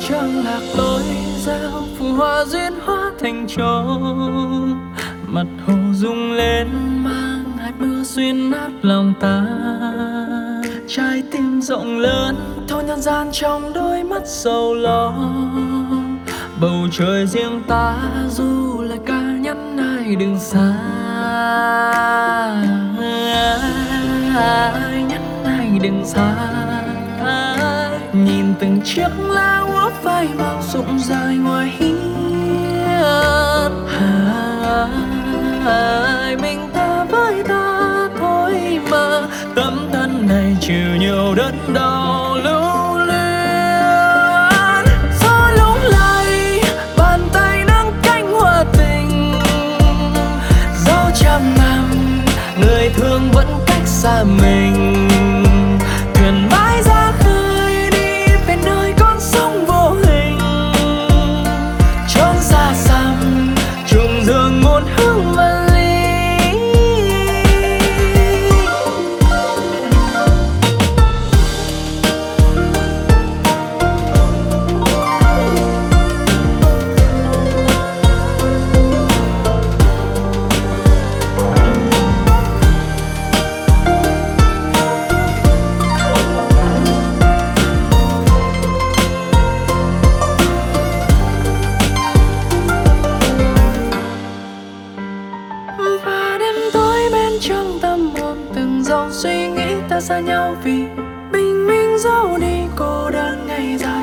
trăng lạc lối giao phù hoa duyên hóa thành trò. Mặt hồ rung lên mang hạt mưa xuyên nát lòng ta. Trái tim rộng lớn thâu nhân gian trong đôi mắt sầu lo. Bầu trời riêng ta du lời ca nhắn ai đừng xa. Nhắn ai đừng xa. Nhìn từng chiếc lá úa phai màu rụng rơi ngoài hiên. Mình ta với ta thôi mà, tấm thân này chịu nhiều đớn đau lưu luyến. Gió lung lay bàn tay nâng cánh hoa tình. Dẫu trăm năm người thương vẫn cách xa mình. Thuyền mãi ra khơi đi về nơi con sông vô hình. Chốn xa xăm trùng dương muôn hương và ly. Và đêm tối bên trong tâm hồn từng dòng suy nghĩ ta xa nhau vì bình minh dẫu đi cô đơn ngày dài.